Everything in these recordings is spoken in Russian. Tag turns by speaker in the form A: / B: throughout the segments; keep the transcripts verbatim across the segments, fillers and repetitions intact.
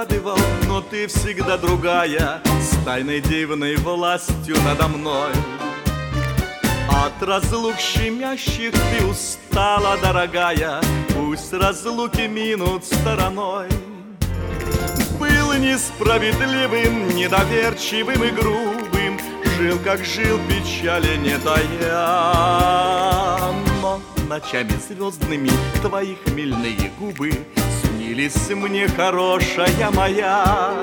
A: радовал, но ты всегда другая, с тайной дивной властью надо мной. От разлук щемящих ты устала, дорогая, пусть разлуки минут стороной. Был несправедливым, недоверчивым и грубым, жил, как жил, печали не тая. Но ночами звездными твои хмельные губы снились мне, хорошая моя.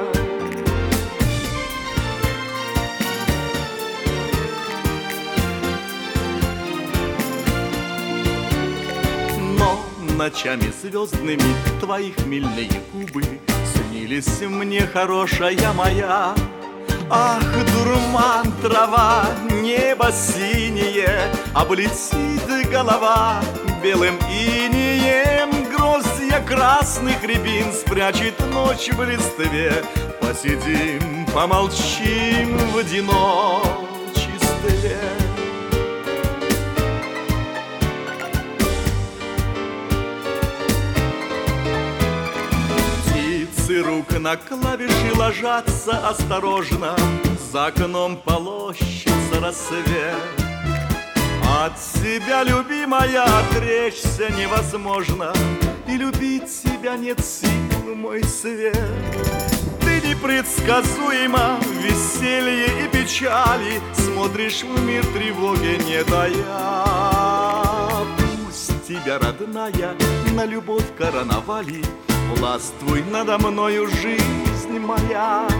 A: Но ночами звездными твои хмельные губы снились мне, хорошая моя. Ах, дурман, трава, небо синее, облетит голова белым инеем. Гроздья красных рябин спрячет ночь в листве. Посидим, помолчим в одиночестве. Рук на клавиши ложатся осторожно, за окном полощется рассвет. От себя, любимая, отречься невозможно, и любить тебя нет сил, мой свет. Ты непредсказуема, веселье и печали, смотришь в мир тревоги, не тая. Пусть тебя, родная, на любовь карнавали, властвуй надо мною, жизнь моя.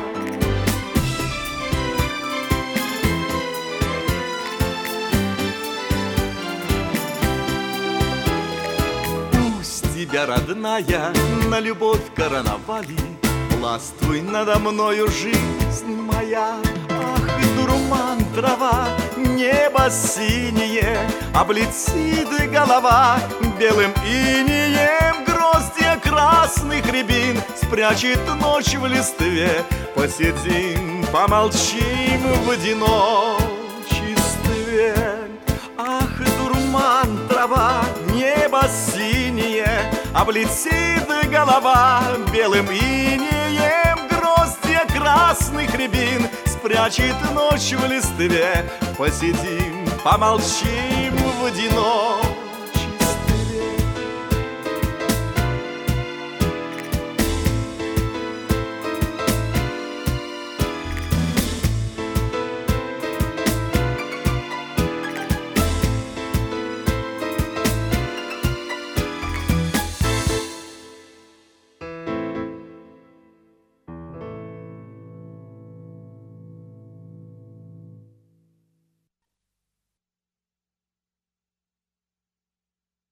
A: Пусть тебя, родная, на любовь карнавали, властвуй надо мною, жизнь моя. Ах, дурман, трава, небо синее, облетит голова белым инеем. Гроздья красных рябин спрячет ночь в листве. Посидим, помолчим в одиночестве. Ах, дурман, трава, небо синее, облетит голова белым инеем. Гроздья красных рябин спрячет ночь в листве. Посидим, помолчим в одиночестве.